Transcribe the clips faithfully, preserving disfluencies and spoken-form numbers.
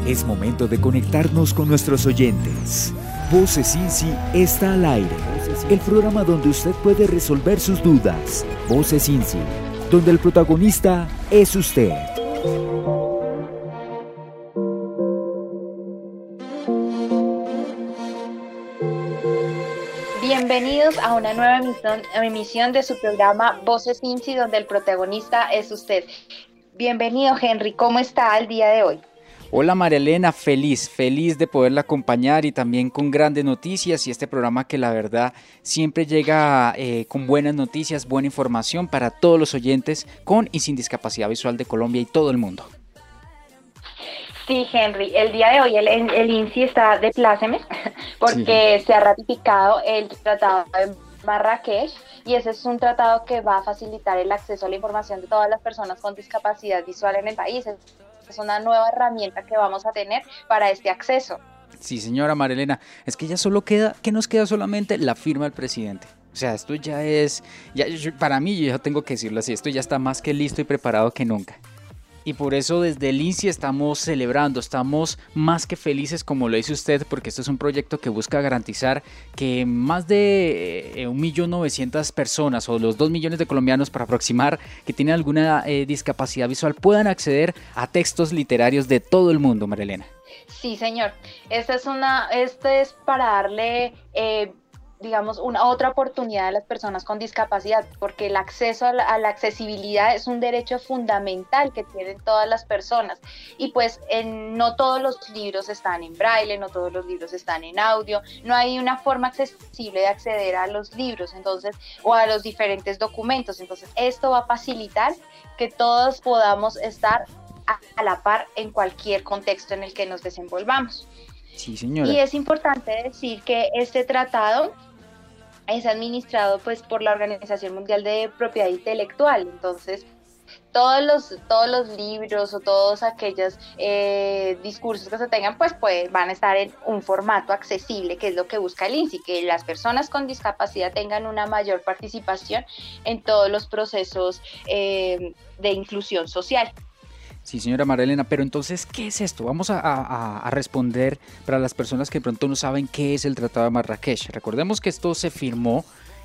Es momento de conectarnos con nuestros oyentes. Voces INSI está al aire, el programa donde usted puede resolver sus dudas. Voces INSI, donde el protagonista es usted. Bienvenidos a una nueva emisión, emisión de su programa Voces INSI, donde el protagonista es usted. Bienvenido, Henry. ¿Cómo está el día de hoy? Hola María Elena, feliz, feliz de poderla acompañar y también con grandes noticias y este programa que la verdad siempre llega eh, con buenas noticias, buena información para todos los oyentes con y sin discapacidad visual de Colombia y todo el mundo. Sí, Henry, el día de hoy el, el INSI está de plácemes porque sí. Se ha ratificado el Tratado de Marrakech y ese es un tratado que va a facilitar el acceso a la información de todas las personas con discapacidad visual en el país. Es una nueva herramienta que vamos a tener para este acceso. Sí, señora María Elena, es que ya solo queda, que nos queda solamente la firma del presidente. O sea, esto ya es, ya, yo, para mí, yo tengo que decirlo así, esto ya está más que listo y preparado que nunca. Y por eso desde el INSI estamos celebrando, estamos más que felices, como lo dice usted, porque esto es un proyecto que busca garantizar que más de eh, un millón novecientas personas o los dos millones de colombianos, para aproximar, que tienen alguna eh, discapacidad visual, puedan acceder a textos literarios de todo el mundo, María Elena. Sí, señor. Esta es una, este es para darle... Eh, digamos, una otra oportunidad a las personas con discapacidad, porque el acceso a la, a la accesibilidad es un derecho fundamental que tienen todas las personas, y pues en, no todos los libros están en braille, no todos los libros están en audio, no hay una forma accesible de acceder a los libros, entonces, o a los diferentes documentos, entonces esto va a facilitar que todos podamos estar a, a la par en cualquier contexto en el que nos desenvolvamos. Sí, señora. Y es importante decir que este tratado es administrado pues por la Organización Mundial de Propiedad Intelectual, entonces todos los, todos los libros o todos aquellos eh, discursos que se tengan pues, pues van a estar en un formato accesible, que es lo que busca el INSI, que las personas con discapacidad tengan una mayor participación en todos los procesos eh, de inclusión social. Sí, señora María Elena, pero entonces, ¿qué es esto? Vamos a, a, a responder para las personas que de pronto no saben qué es el Tratado de Marrakech. Recordemos que esto se firmó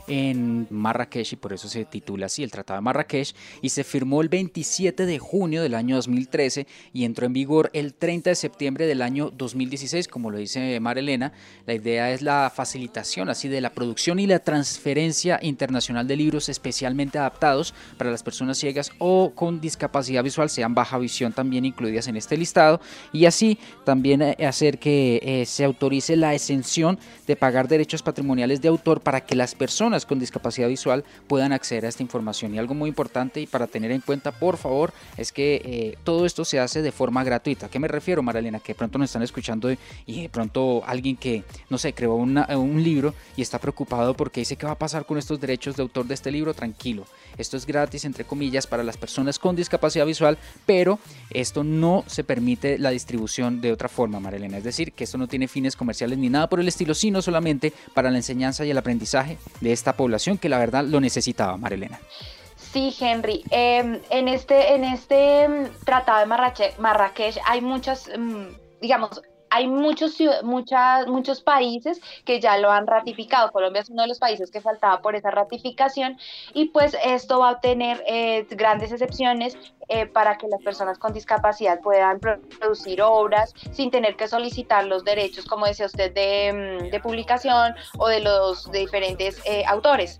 en Marrakech y por eso se titula así, el Tratado de Marrakech, y se firmó el veintisiete de junio del año dos mil trece y entró en vigor el treinta de septiembre del año dos mil dieciséis, como lo dice María Elena. La idea es la facilitación así de la producción y la transferencia internacional de libros especialmente adaptados para las personas ciegas o con discapacidad visual, sean baja visión también incluidas en este listado, y así también hacer que eh, se autorice la exención de pagar derechos patrimoniales de autor para que las personas con discapacidad visual puedan acceder a esta información. Y algo muy importante y para tener en cuenta, por favor, es que eh, todo esto se hace de forma gratuita. ¿A qué me refiero, María Elena? Que de pronto nos están escuchando y de pronto alguien que, no sé, creó una, un libro y está preocupado porque dice ¿qué va a pasar con estos derechos de autor de este libro? Tranquilo, esto es gratis, entre comillas, para las personas con discapacidad visual, pero esto no se permite la distribución de otra forma, María Elena. Es decir, que esto no tiene fines comerciales ni nada por el estilo, sino solamente para la enseñanza y el aprendizaje de esta población que la verdad lo necesitaba, María Elena. Sí, Henry, eh, en este, en este Tratado de Marrakech, Marrakech hay muchas, digamos, hay muchos, muchas, muchos países que ya lo han ratificado. Colombia es uno de los países que faltaba por esa ratificación y pues esto va a tener eh, grandes excepciones eh, para que las personas con discapacidad puedan producir obras sin tener que solicitar los derechos, como decía usted, de, de publicación o de los de diferentes eh, autores.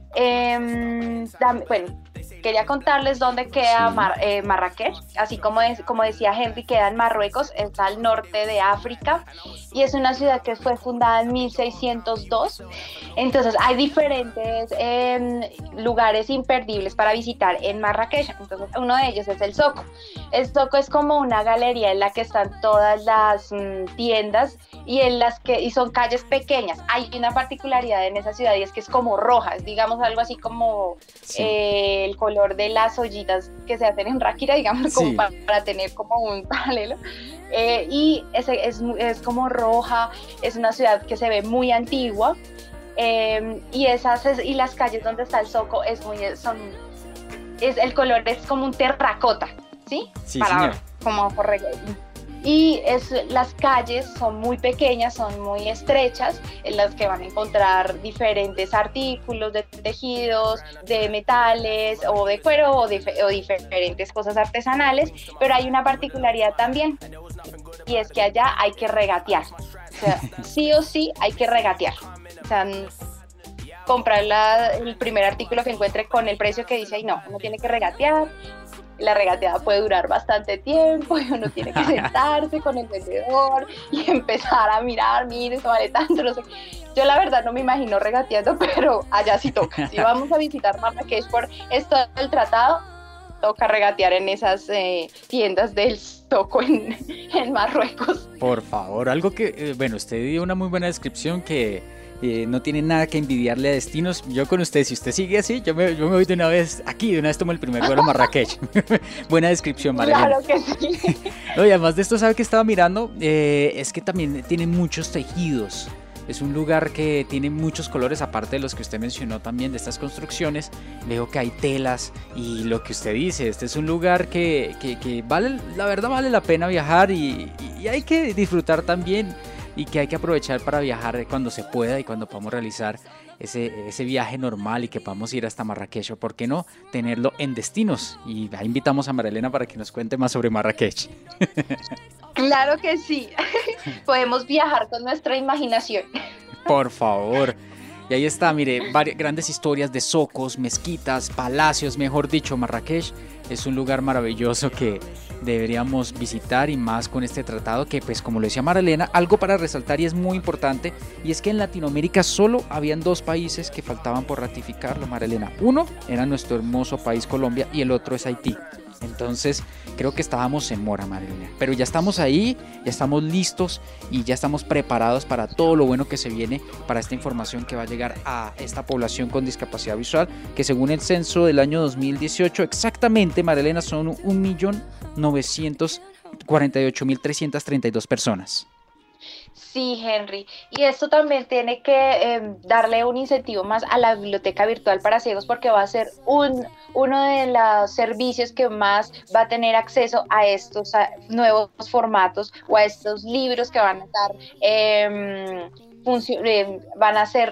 Eh, bueno, quería contarles dónde queda sí. Mar, eh, Marrakech, así como, es, como decía Henry, queda en Marruecos, está al norte de África y es una ciudad que fue fundada en mil seiscientos dos. Entonces hay diferentes eh, lugares imperdibles para visitar en Marrakech. Entonces uno de ellos es el Zoco. El Zoco es como una galería en la que están todas las mmm, tiendas y en las que y son calles pequeñas. Hay una particularidad en esa ciudad y es que es como roja, es digamos algo así como sí. eh, el color de las ollitas que se hacen en Ráquira, digamos, como sí. para, para tener como un paralelo. Eh, y es, es, es como roja, es una ciudad que se ve muy antigua, eh, y esas y las calles donde está el Zoco es muy son es el color es como un terracota, ¿sí? Sí, para señor. como por y es, las calles son muy pequeñas, son muy estrechas, en las que van a encontrar diferentes artículos de tejidos, de metales o de cuero o, de, o diferentes cosas artesanales, pero hay una particularidad también, y es que allá hay que regatear, o sea, sí o sí hay que regatear, o sea, comprar la, el primer artículo que encuentre con el precio que dice ahí, no, uno tiene que regatear. La regateada puede durar bastante tiempo y uno tiene que sentarse con el vendedor y empezar a mirar, mire, esto vale tanto, no sé. Yo la verdad no me imagino regateando, pero allá sí toca. Si vamos a visitar Marrakech por esto del tratado, toca regatear en esas eh, tiendas del Zoco en, en Marruecos. Por favor, algo que, eh, bueno, usted dio una muy buena descripción que Eh, no tiene nada que envidiarle a Destinos. Yo con usted, si usted sigue así, yo me, yo me voy de una vez aquí, de una vez tomo el primer vuelo a Marrakech. Buena descripción, Marilena. Claro que sí. No, y además de esto, ¿sabe que estaba mirando? Eh, es que también tiene muchos tejidos. Es un lugar que tiene muchos colores, aparte de los que usted mencionó también de estas construcciones. Veo que hay telas y lo que usted dice, este es un lugar que, que, que vale, la verdad vale la pena viajar y, y hay que disfrutar también. Y que hay que aprovechar para viajar cuando se pueda y cuando podamos realizar ese, ese viaje normal y que podamos ir hasta Marrakech, o por qué no tenerlo en Destinos. Y ahí invitamos a Marilena para que nos cuente más sobre Marrakech. Claro que sí, podemos viajar con nuestra imaginación. Por favor. Y ahí está, mire, varias, grandes historias de zocos, mezquitas, palacios, mejor dicho, Marrakech es un lugar maravilloso que deberíamos visitar, y más con este tratado que, pues como lo decía Marilena, algo para resaltar y es muy importante, y es que en Latinoamérica solo habían dos países que faltaban por ratificarlo, Marilena. Uno era nuestro hermoso país Colombia y el otro es Haití. Entonces creo que estábamos en mora, Marilena, pero ya estamos ahí, ya estamos listos y ya estamos preparados para todo lo bueno que se viene, para esta información que va a llegar a esta población con discapacidad visual, que según el censo del año dos mil dieciocho, exactamente, Marilena, son un millón novecientos cuarenta y ocho mil trescientas treinta y dos personas. Sí, Henry, y esto también tiene que eh, darle un incentivo más a la biblioteca virtual para ciegos, porque va a ser un, uno de los servicios que más va a tener acceso a estos a nuevos formatos o a estos libros que van a estar eh, funcio- eh, van a ser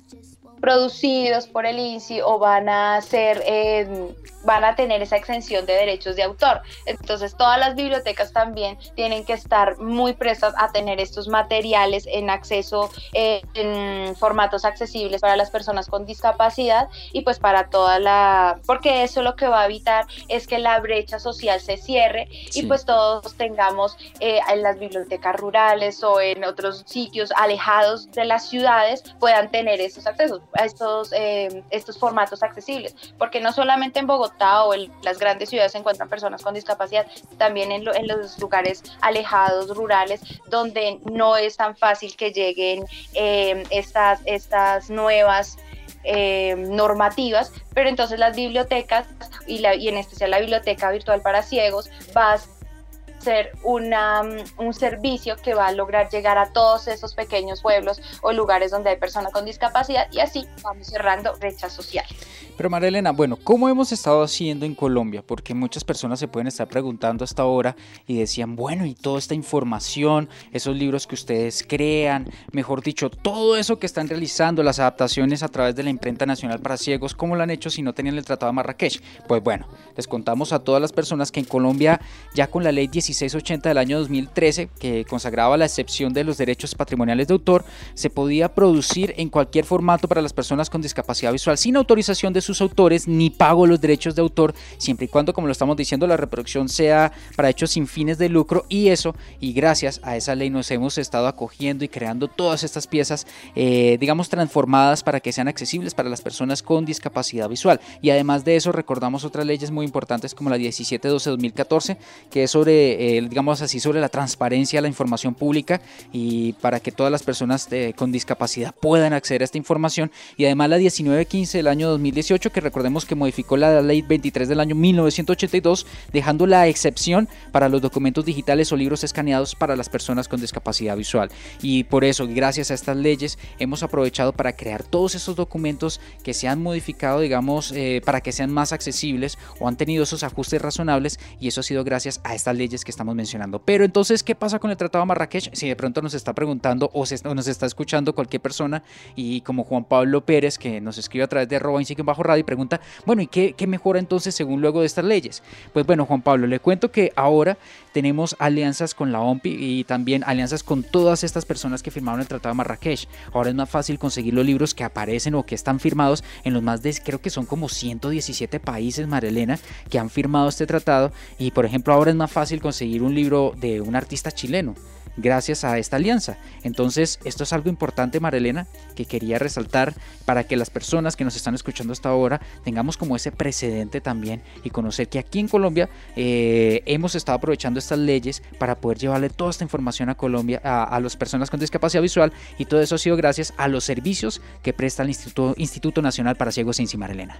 producidos por el I N S I o van a ser eh, van a tener esa exención de derechos de autor. Entonces todas las bibliotecas también tienen que estar muy prestas a tener estos materiales en acceso eh, en formatos accesibles para las personas con discapacidad, y pues para toda la, porque eso lo que va a evitar es que la brecha social se cierre. Sí. Y pues todos tengamos eh, en las bibliotecas rurales o en otros sitios alejados de las ciudades puedan tener estos accesos a estos, eh, estos formatos accesibles, porque no solamente en Bogotá o en las grandes ciudades se encuentran personas con discapacidad, también en, lo, en los lugares alejados, rurales, donde no es tan fácil que lleguen eh, estas, estas nuevas eh, normativas, pero entonces las bibliotecas y, la, y en especial la biblioteca virtual para ciegos va a ser una, un servicio que va a lograr llegar a todos esos pequeños pueblos o lugares donde hay personas con discapacidad, y así vamos cerrando brechas sociales. Pero Marilena, bueno, ¿cómo hemos estado haciendo en Colombia? Porque muchas personas se pueden estar preguntando hasta ahora y decían, bueno, y toda esta información, esos libros que ustedes crean, mejor dicho, todo eso que están realizando, las adaptaciones a través de la Imprenta Nacional para Ciegos, ¿cómo lo han hecho si no tenían el Tratado de Marrakech? Pues bueno, les contamos a todas las personas que en Colombia, ya con la ley dieciséis ochenta del año dos mil trece, que consagraba la excepción de los derechos patrimoniales de autor, se podía producir en cualquier formato para las personas con discapacidad visual sin autorización de sus autores ni pago de los derechos de autor, siempre y cuando, como lo estamos diciendo, la reproducción sea para hechos sin fines de lucro. Y eso, y gracias a esa ley nos hemos estado acogiendo y creando todas estas piezas, eh, digamos, transformadas para que sean accesibles para las personas con discapacidad visual. Y además de eso, recordamos otras leyes muy importantes como la diecisiete doce dos mil catorce, que es sobre, eh, digamos así, sobre la transparencia de la información pública y para que todas las personas eh, con discapacidad puedan acceder a esta información. Y además la diecinueve quince del año dos mil dieciocho, dieciocho, que recordemos que modificó la ley veintitrés del año mil novecientos ochenta y dos, dejando la excepción para los documentos digitales o libros escaneados para las personas con discapacidad visual. Y por eso, gracias a estas leyes, hemos aprovechado para crear todos estos documentos que se han modificado, digamos, eh, para que sean más accesibles o han tenido esos ajustes razonables, y eso ha sido gracias a estas leyes que estamos mencionando. Pero entonces, ¿qué pasa con el Tratado de Marrakech? Si de pronto nos está preguntando o, se, o nos está escuchando cualquier persona, y como Juan Pablo Pérez, que nos escribe a través de arroba insique bajo radio y pregunta, bueno, ¿y qué, qué mejora entonces según luego de estas leyes? Pues bueno, Juan Pablo, le cuento que ahora tenemos alianzas con la O M P I y también alianzas con todas estas personas que firmaron el Tratado de Marrakech. Ahora es más fácil conseguir los libros que aparecen o que están firmados en los más de, creo que son como ciento diecisiete países, Marilena, que han firmado este tratado. Y por ejemplo, ahora es más fácil conseguir un libro de un artista chileno gracias a esta alianza. Entonces, esto es algo importante, Marilena, que quería resaltar para que las personas que nos están escuchando hasta ahora tengamos como ese precedente también, y conocer que aquí en Colombia eh, hemos estado aprovechando estas leyes para poder llevarle toda esta información a Colombia, a, a las personas con discapacidad visual, y todo eso ha sido gracias a los servicios que presta el Instituto, Instituto Nacional para Ciegos INSI, Marilena.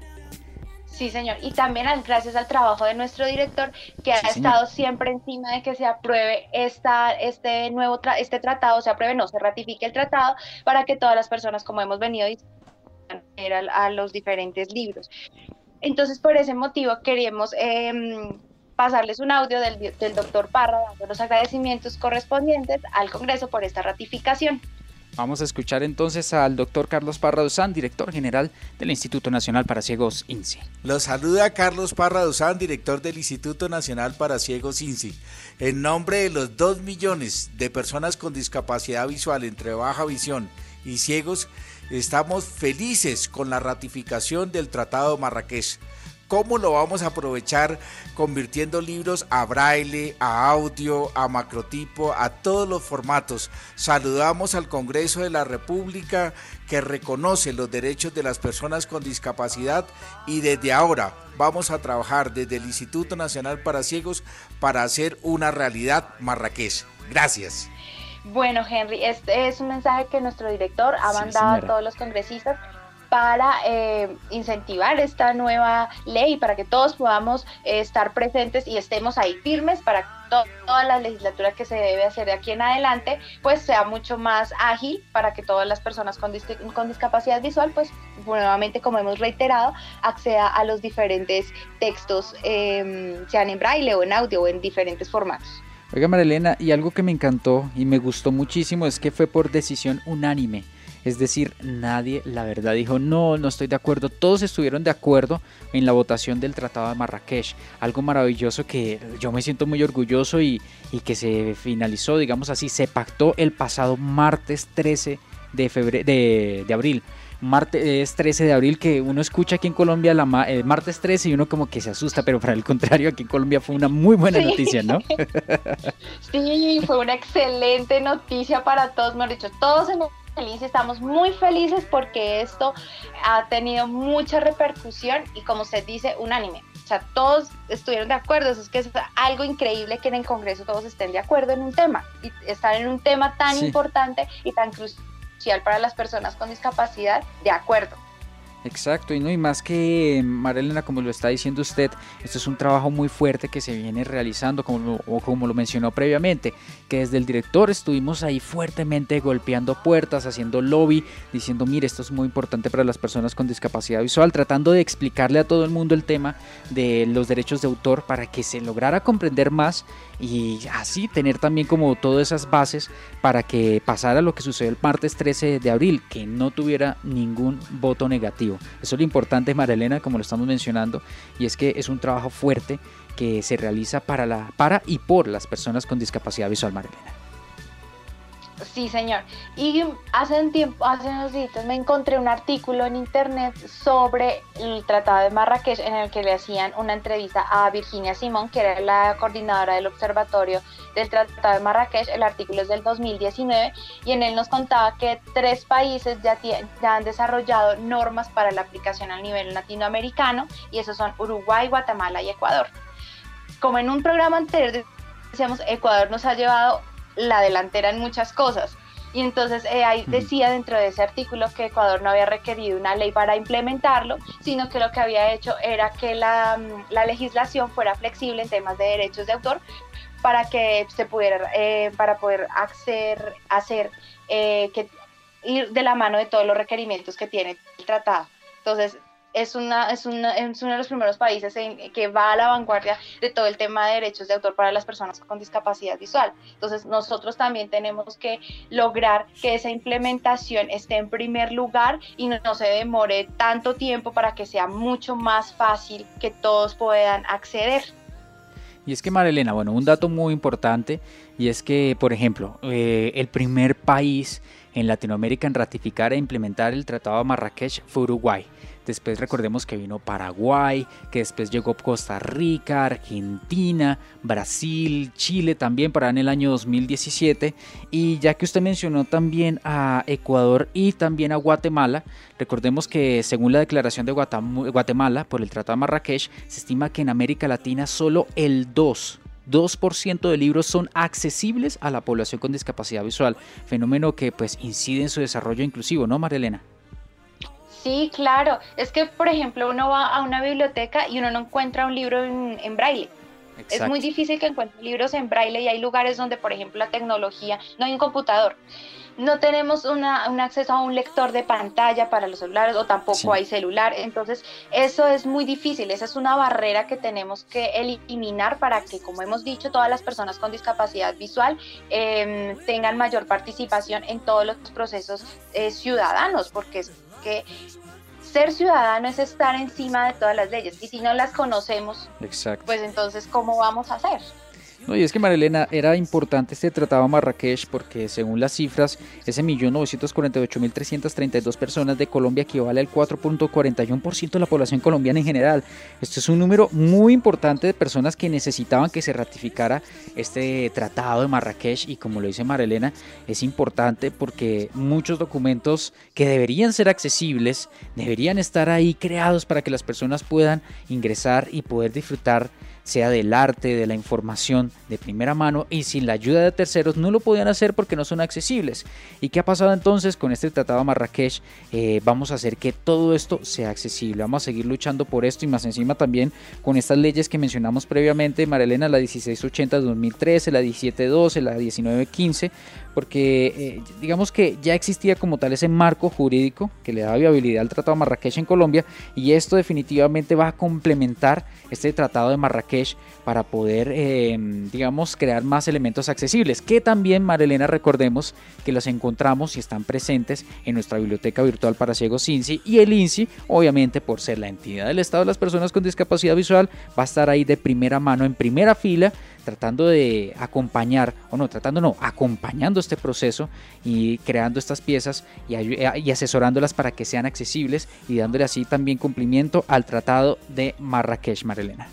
Sí, señor, y también gracias al trabajo de nuestro director, que ha Sí, estado siempre encima de que se apruebe esta, este nuevo tra este tratado, se apruebe, no, se ratifique el tratado, para que todas las personas, como hemos venido diciendo, a, a los diferentes libros. Entonces, por ese motivo queríamos eh, pasarles un audio del, del doctor Parra, dando los agradecimientos correspondientes al Congreso por esta ratificación. Vamos a escuchar entonces al doctor Carlos Parra Duzán, director general del Instituto Nacional para Ciegos INSI. Los saluda Carlos Parra Duzán, director del Instituto Nacional para Ciegos INSI. En nombre de los dos millones de personas con discapacidad visual entre baja visión y ciegos, estamos felices con la ratificación del Tratado de Marrakech. ¿Cómo lo vamos a aprovechar? Convirtiendo libros a braille, a audio, a macrotipo, a todos los formatos. Saludamos al Congreso de la República, que reconoce los derechos de las personas con discapacidad, y desde ahora vamos a trabajar desde el Instituto Nacional para Ciegos para hacer una realidad Marrakech. Gracias. Bueno, Henry, este es un mensaje que nuestro director ha Sí, mandado señora. a todos los congresistas para eh, incentivar esta nueva ley, para que todos podamos eh, estar presentes y estemos ahí firmes para que to toda la legislatura que se debe hacer de aquí en adelante pues sea mucho más ágil, para que todas las personas con, dis con discapacidad visual pues nuevamente, como hemos reiterado, acceda a los diferentes textos, eh, sean en braille o en audio o en diferentes formatos. Oiga, Marilena, y algo que me encantó y me gustó muchísimo es que fue por decisión unánime. Es decir, nadie, la verdad, dijo no, no estoy de acuerdo. Todos estuvieron de acuerdo en la votación del Tratado de Marrakech. Algo maravilloso que yo me siento muy orgulloso y, y que se finalizó, digamos así, se pactó el pasado martes trece de, febrero, de, de abril. Martes trece de abril, que uno escucha aquí en Colombia la ma el martes trece y uno como que se asusta, pero para el contrario, aquí en Colombia fue una muy buena Sí. noticia, ¿no? Sí, fue una excelente noticia para todos, mejor dicho, todos en felices, estamos muy felices porque esto ha tenido mucha repercusión y, como usted dice, unánime. O sea, todos estuvieron de acuerdo. Eso es que es algo increíble, que en el Congreso todos estén de acuerdo en un tema, y estar en un tema tan Sí. importante y tan crucial para las personas con discapacidad, de acuerdo. Exacto, y no, y más que Marilena, como lo está diciendo usted, esto es un trabajo muy fuerte que se viene realizando, como, o como lo mencionó previamente, que desde el director estuvimos ahí fuertemente golpeando puertas, haciendo lobby, diciendo mire, esto es muy importante para las personas con discapacidad visual, tratando de explicarle a todo el mundo el tema de los derechos de autor para que se lograra comprender más, y así tener también como todas esas bases para que pasara lo que sucedió el martes trece de abril, que no tuviera ningún voto negativo. Eso es lo importante, Marilena, como lo estamos mencionando, y es que es un trabajo fuerte que se realiza para, la, para y por las personas con discapacidad visual, Marilena. Sí, señor. Y hace un tiempo, hace unos días me encontré un artículo en internet sobre el Tratado de Marrakech, en el que le hacían una entrevista a Virginia Simón, que era la coordinadora del Observatorio del Tratado de Marrakech. El artículo es del dos mil diecinueve y en él nos contaba que tres países ya, ya han desarrollado normas para la aplicación a nivel latinoamericano, y esos son Uruguay, Guatemala y Ecuador. Como en un programa anterior decíamos, Ecuador nos ha llevado la delantera en muchas cosas, Y entonces eh, ahí decía dentro de ese artículo que Ecuador no había requerido una ley para implementarlo, sino que lo que había hecho era que la, la legislación fuera flexible en temas de derechos de autor para que se pudiera, eh, para poder hacer, hacer eh, que ir de la mano de todos los requerimientos que tiene el tratado. Entonces, es, una, es, una, es uno de los primeros países en, que va a la vanguardia de todo el tema de derechos de autor para las personas con discapacidad visual. Entonces, nosotros también tenemos que lograr que esa implementación esté en primer lugar y no, no se demore tanto tiempo para que sea mucho más fácil que todos puedan acceder. Y es que, Marilena, bueno, un dato muy importante, y es que, por ejemplo, eh, el primer país en Latinoamérica en ratificar e implementar el Tratado de Marrakech fue Uruguay. Después recordemos que vino Paraguay, que después llegó Costa Rica, Argentina, Brasil, Chile también para en el año dos mil diecisiete. Y ya que usted mencionó también a Ecuador y también a Guatemala, recordemos que según la declaración de Guatemala por el Tratado de Marrakech, se estima que en América Latina solo el dos por ciento de libros son accesibles a la población con discapacidad visual, fenómeno que pues incide en su desarrollo inclusivo, ¿no, María Elena? Sí, claro. Es que, por ejemplo, uno va a una biblioteca y uno no encuentra un libro en, en braille. Exacto. Es muy difícil que encuentre libros en braille y hay lugares donde, por ejemplo, la tecnología, no hay un computador. No tenemos una, un acceso a un lector de pantalla para los celulares o tampoco sí. hay celular, entonces eso es muy difícil, esa es una barrera que tenemos que eliminar para que, como hemos dicho, todas las personas con discapacidad visual eh, tengan mayor participación en todos los procesos eh, ciudadanos, porque es que ser ciudadano es estar encima de todas las leyes y si no las conocemos, Exacto. pues entonces ¿cómo vamos a hacer? No, y es que, María Elena, era importante este tratado de Marrakech porque según las cifras, ese millón novecientos cuarenta y ocho mil trescientas treinta y dos personas de Colombia equivale al cuatro punto cuarenta y uno por ciento de la población colombiana en general. Esto es un número muy importante de personas que necesitaban que se ratificara este tratado de Marrakech y, como lo dice María Elena, es importante porque muchos documentos que deberían ser accesibles, deberían estar ahí creados para que las personas puedan ingresar y poder disfrutar sea del arte, de la información de primera mano, y sin la ayuda de terceros no lo podían hacer porque no son accesibles. ¿Y qué ha pasado entonces con este Tratado de Marrakech? Eh, vamos a hacer que todo esto sea accesible, vamos a seguir luchando por esto y más encima también con estas leyes que mencionamos previamente, María Elena, la dieciséis ochenta de dos mil trece, la diecisiete doce, la diecinueve quince, porque eh, digamos que ya existía como tal ese marco jurídico que le da viabilidad al Tratado de Marrakech en Colombia, y esto definitivamente va a complementar este Tratado de Marrakech para poder, eh, digamos, crear más elementos accesibles, que también, María Elena, recordemos que los encontramos y están presentes en nuestra biblioteca virtual para ciegos I N S I, y el I N S I, obviamente, por ser la entidad del Estado de las personas con discapacidad visual, va a estar ahí de primera mano, en primera fila, tratando de acompañar, o no, tratando no, acompañando este proceso y creando estas piezas y, y asesorándolas para que sean accesibles y dándole así también cumplimiento al Tratado de Marrakech, María Elena.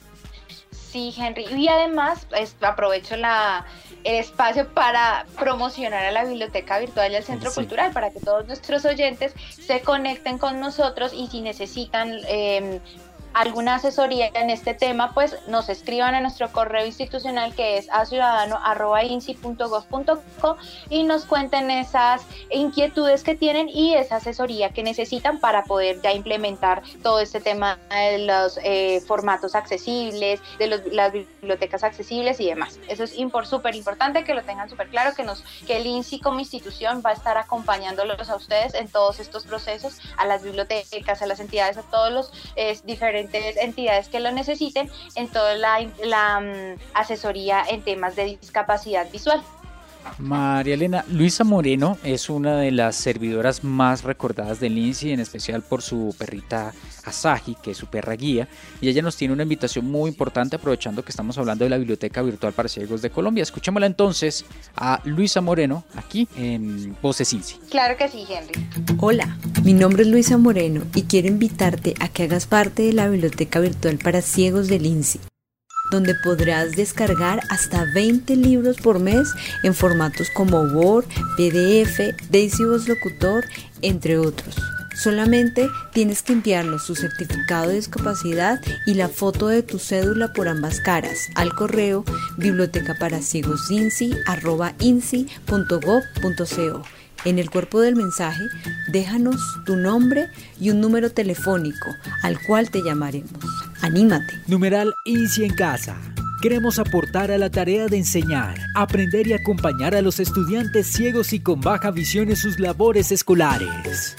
Sí, Henry, y además pues, aprovecho la, el espacio para promocionar a la Biblioteca Virtual y al Centro sí. Cultural para que todos nuestros oyentes se conecten con nosotros y si necesitan eh, alguna asesoría en este tema, pues nos escriban a nuestro correo institucional que es a ciudadano arroba insi punto gob punto co y nos cuenten esas inquietudes que tienen y esa asesoría que necesitan para poder ya implementar todo este tema de los eh, formatos accesibles, de los, las bibliotecas accesibles y demás. Eso es súper importante que lo tengan súper claro, que, nos, que el I N S I como institución va a estar acompañándolos a ustedes en todos estos procesos, a las bibliotecas, a las entidades, a todos los eh, diferentes entidades que lo necesiten en toda la, la um, asesoría en temas de discapacidad visual. María Elena, Luisa Moreno es una de las servidoras más recordadas del I N S I, en especial por su perrita Asahi, que es su perra guía, y ella nos tiene una invitación muy importante aprovechando que estamos hablando de la Biblioteca Virtual para Ciegos de Colombia. Escuchémosla entonces a Luisa Moreno aquí en Voces I N S I. Claro que sí, Henry. Hola, mi nombre es Luisa Moreno y quiero invitarte a que hagas parte de la Biblioteca Virtual para Ciegos del I N S I, donde podrás descargar hasta veinte libros por mes en formatos como Word, P D F, Daisy Voz Locutor, entre otros. Solamente tienes que enviarnos tu certificado de discapacidad y la foto de tu cédula por ambas caras al correo bibliotecaparaciegosinci arroba inci punto gob punto co. En el cuerpo del mensaje, déjanos tu nombre y un número telefónico al cual te llamaremos. ¡Anímate! Numeral INSI en casa. Queremos aportar a la tarea de enseñar, aprender y acompañar a los estudiantes ciegos y con baja visión en sus labores escolares.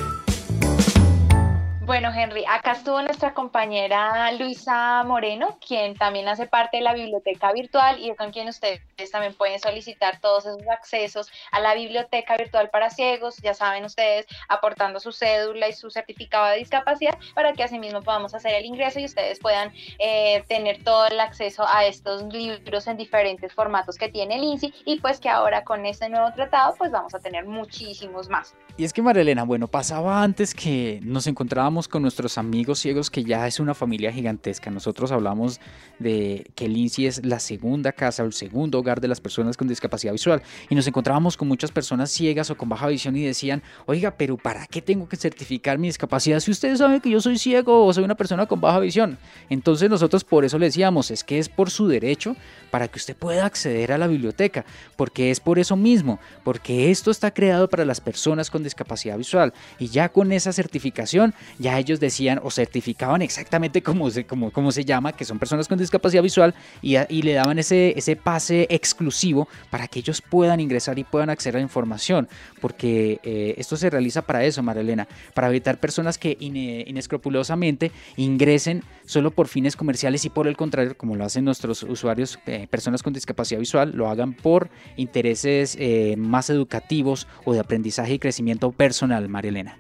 Bueno, Henry, acá estuvo nuestra compañera Luisa Moreno, quien también hace parte de la biblioteca virtual y es con quien ustedes también pueden solicitar todos esos accesos a la biblioteca virtual para ciegos, ya saben ustedes, aportando su cédula y su certificado de discapacidad para que asimismo podamos hacer el ingreso y ustedes puedan eh, tener todo el acceso a estos libros en diferentes formatos que tiene el INSI y pues que ahora con este nuevo tratado pues vamos a tener muchísimos más. Y es que María Elena, bueno, pasaba antes que nos encontrábamos con nuestros amigos ciegos, que ya es una familia gigantesca. Nosotros hablamos de que el INSI es la segunda casa o el segundo hogar de las personas con discapacidad visual y nos encontrábamos con muchas personas ciegas o con baja visión y decían, oiga, pero ¿para qué tengo que certificar mi discapacidad si ustedes saben que yo soy ciego o soy una persona con baja visión? Entonces nosotros por eso le decíamos, es que es por su derecho para que usted pueda acceder a la biblioteca, porque es por eso mismo, porque esto está creado para las personas con discapacidad visual y ya con esa certificación ya ellos decían o certificaban exactamente como se, como, como se llama, que son personas con discapacidad visual y, y le daban ese, ese pase exclusivo para que ellos puedan ingresar y puedan acceder a la información, porque eh, esto se realiza para eso, María Elena, para evitar personas que ine, inescrupulosamente ingresen solo por fines comerciales y por el contrario, como lo hacen nuestros usuarios, eh, personas con discapacidad visual, lo hagan por intereses eh, más educativos o de aprendizaje y crecimiento personal, María Elena.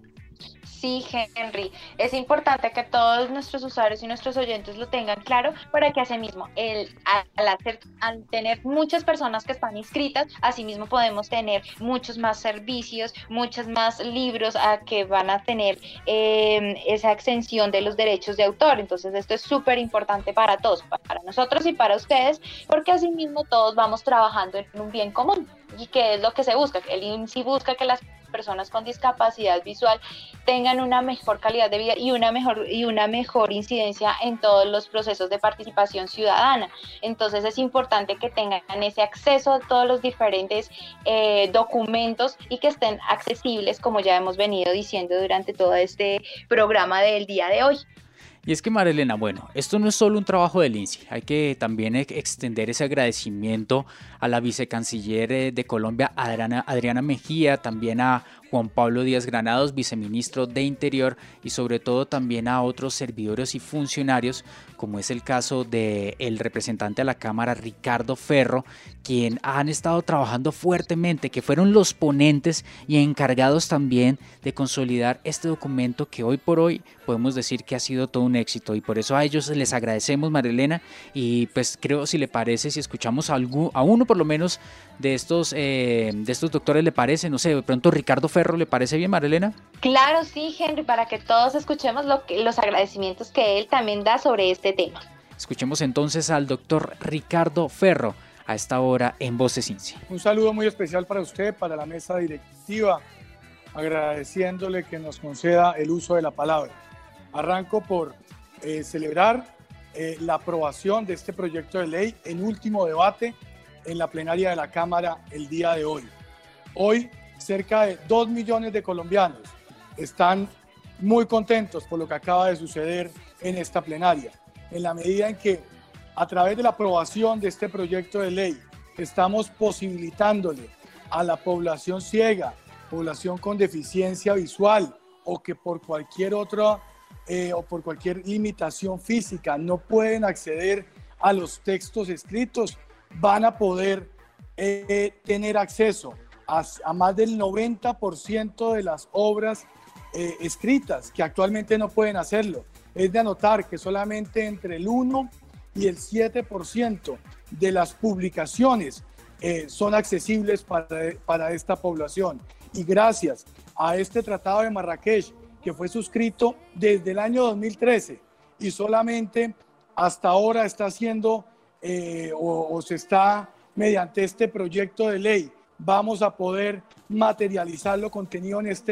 Sí, Henry, es importante que todos nuestros usuarios y nuestros oyentes lo tengan claro para que asimismo, el, al, hacer, al tener muchas personas que están inscritas, asimismo podemos tener muchos más servicios, muchos más libros a que van a tener eh, esa exención de los derechos de autor. Entonces esto es súper importante para todos, para nosotros y para ustedes, porque asimismo todos vamos trabajando en un bien común. ¿Y qué es lo que se busca? El INSI busca que las personas con discapacidad visual tengan una mejor calidad de vida y una mejor y una mejor incidencia en todos los procesos de participación ciudadana. Entonces es importante que tengan ese acceso a todos los diferentes eh, documentos y que estén accesibles, como ya hemos venido diciendo durante todo este programa del día de hoy. Y es que María Elena, bueno, esto no es solo un trabajo del INSI, hay que también extender ese agradecimiento a la vicecanciller de Colombia, Adriana, Adriana Mejía, también a Juan Pablo Díaz Granados, viceministro de Interior, y sobre todo también a otros servidores y funcionarios, como es el caso del representante a la Cámara, Ricardo Ferro, quien han estado trabajando fuertemente, que fueron los ponentes y encargados también de consolidar este documento que hoy por hoy podemos decir que ha sido todo un éxito, y por eso a ellos les agradecemos, María Elena, y pues creo, si le parece, si escuchamos a, algún, a uno por lo menos de estos, eh, de estos doctores, ¿le parece? No sé, de pronto Ricardo Ferro, ¿le parece bien, María Elena? Claro, sí, Henry, para que todos escuchemos lo que, los agradecimientos que él también da sobre este tema. Escuchemos entonces al doctor Ricardo Ferro a esta hora en Voces INSI. Un saludo muy especial para usted, para la mesa directiva, agradeciéndole que nos conceda el uso de la palabra. Arranco por eh, celebrar eh, la aprobación de este proyecto de ley en último debate en la plenaria de la Cámara el día de hoy. Hoy, cerca de dos millones de colombianos están muy contentos por lo que acaba de suceder en esta plenaria, en la medida en que a través de la aprobación de este proyecto de ley estamos posibilitándole a la población ciega, población con deficiencia visual o que por cualquier otra eh, o por cualquier limitación física no pueden acceder a los textos escritos, van a poder eh, tener acceso a, a más del noventa por ciento de las obras eh, escritas, que actualmente no pueden hacerlo. Es de anotar que solamente entre el uno y el siete por ciento de las publicaciones eh, son accesibles para, para esta población. Y gracias a este Tratado de Marrakech, que fue suscrito desde el año dos mil trece y solamente hasta ahora está siendo eh, o, o se está mediante este proyecto de ley, vamos a poder materializar lo contenido en este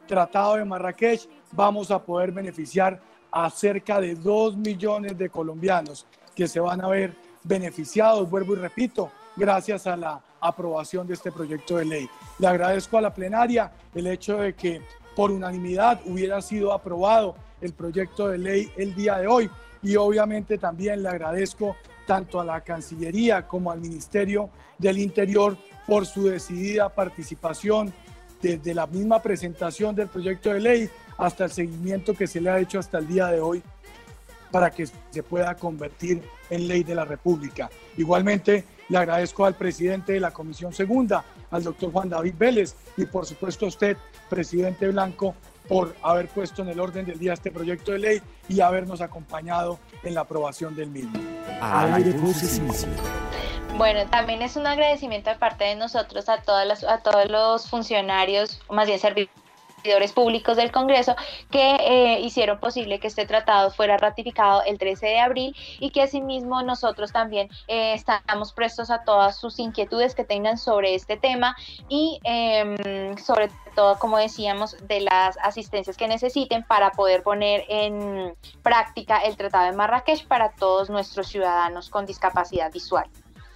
Tratado de Marrakech vamos a poder beneficiar a cerca de dos millones de colombianos que se van a ver beneficiados, vuelvo y repito, gracias a la aprobación de este proyecto de ley. Le agradezco a la plenaria el hecho de que por unanimidad hubiera sido aprobado el proyecto de ley el día de hoy, y obviamente también le agradezco tanto a la Cancillería como al Ministerio del Interior por su decidida participación desde la misma presentación del proyecto de ley hasta el seguimiento que se le ha hecho hasta el día de hoy para que se pueda convertir en ley de la República. Igualmente, le agradezco al presidente de la Comisión Segunda, al doctor Juan David Vélez, y por supuesto a usted, presidente Blanco, por haber puesto en el orden del día este proyecto de ley y habernos acompañado en la aprobación del mismo. Al aire Voces INSI. Bueno, también es un agradecimiento de parte de nosotros a todas las, a todos los funcionarios, o más bien servidores públicos del Congreso, que eh, hicieron posible que este tratado fuera ratificado el trece de abril, y que asimismo nosotros también eh, estamos prestos a todas sus inquietudes que tengan sobre este tema y eh, sobre todo, como decíamos, de las asistencias que necesiten para poder poner en práctica el Tratado de Marrakech para todos nuestros ciudadanos con discapacidad visual.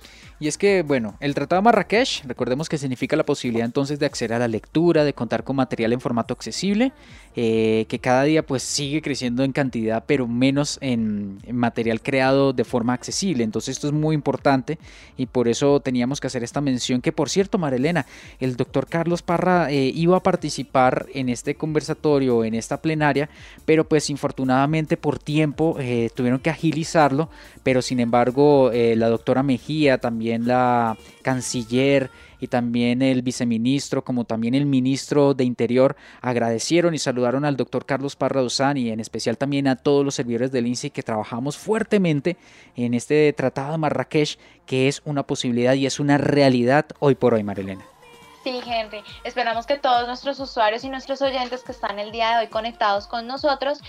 Y es que, bueno, el Tratado de Marrakech, recordemos que significa la posibilidad entonces de acceder a la lectura, de contar con material en formato accesible, eh, que cada día pues sigue creciendo en cantidad, pero menos en, en material creado de forma accesible. Entonces esto es muy importante y por eso teníamos que hacer esta mención, que por cierto, Marilena, el doctor Carlos Parra eh, iba a participar en este conversatorio, en esta plenaria, pero pues infortunadamente por tiempo eh, tuvieron que agilizarlo, pero sin embargo eh, la doctora Mejía, también la canciller y también el viceministro, como también el ministro de Interior, agradecieron y saludaron al doctor Carlos Parra Duzán, y en especial también a todos los servidores del INSI que trabajamos fuertemente en este Tratado de Marrakech, que es una posibilidad y es una realidad hoy por hoy, Marilena. Sí, Henry, esperamos que todos nuestros usuarios y nuestros oyentes que están el día de hoy conectados con nosotros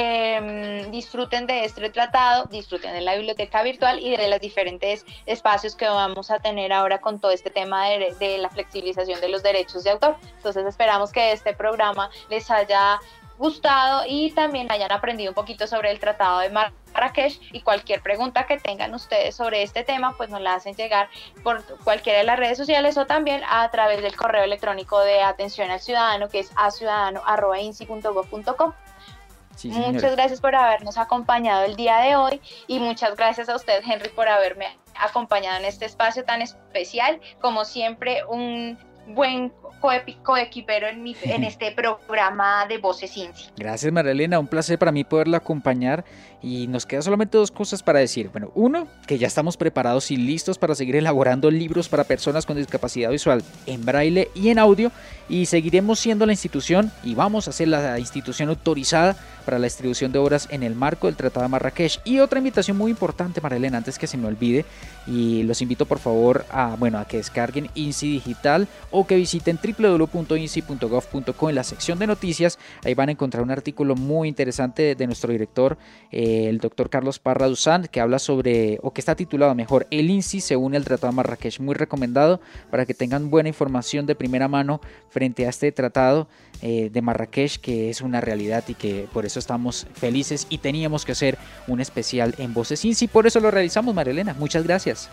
eh, disfruten de este tratado, disfruten de la biblioteca virtual y de los diferentes espacios que vamos a tener ahora con todo este tema de, de la flexibilización de los derechos de autor. Entonces esperamos que este programa les haya gustado y también hayan aprendido un poquito sobre el Tratado de Marrakech, y cualquier pregunta que tengan ustedes sobre este tema pues nos la hacen llegar por cualquiera de las redes sociales o también a través del correo electrónico de atención al ciudadano, que es a ciudadano arroba insi punto gob punto co. Sí, muchas gracias por habernos acompañado el día de hoy, y muchas gracias a usted, Henry, por haberme acompañado en este espacio tan especial. Como siempre, un buen coequipero en, mi, en este programa de Voces INSI. Gracias, Marilena, un placer para mí poderla acompañar, y nos quedan solamente dos cosas para decir. Bueno, uno, que ya estamos preparados y listos para seguir elaborando libros para personas con discapacidad visual en braille y en audio, y seguiremos siendo la institución y vamos a ser la institución autorizada para la distribución de obras en el marco del Tratado de Marrakech. Y otra invitación muy importante, Marilena, antes que se me olvide, y los invito por favor a, bueno, a que descarguen INSI Digital o que visiten doble u doble u doble u punto insi punto gob punto co en la sección de noticias. Ahí van a encontrar un artículo muy interesante de nuestro director, eh, el doctor Carlos Parra Duzán, que habla sobre, o que está titulado mejor, El INSI se une al Tratado de Marrakech. Muy recomendado para que tengan buena información de primera mano frente a este Tratado eh, de Marrakech, que es una realidad y que por eso estamos felices y teníamos que hacer un especial en Voces INSI. Por eso lo realizamos, Marilena. Muchas gracias.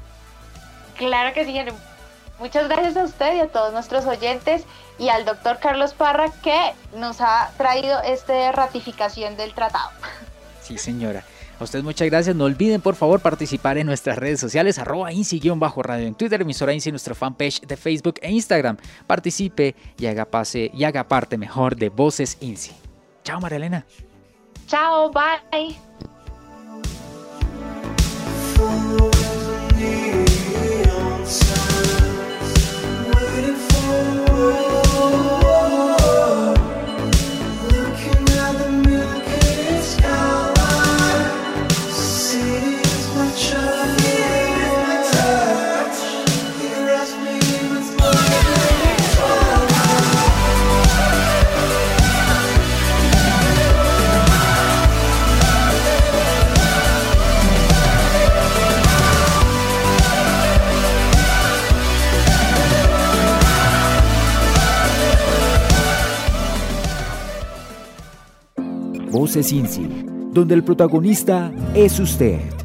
Claro que sí, muchas gracias a usted y a todos nuestros oyentes, y al doctor Carlos Parra, que nos ha traído esta ratificación del tratado. Sí, señora. A ustedes muchas gracias. No olviden por favor participar en nuestras redes sociales, arroba INSI-radio en Twitter, emisora INSI, nuestra fanpage de Facebook e Instagram. Participe y haga, pase, y haga parte mejor de Voces INSI. Chao, Marilena. Chao, bye. Voces INSI, donde el protagonista es usted.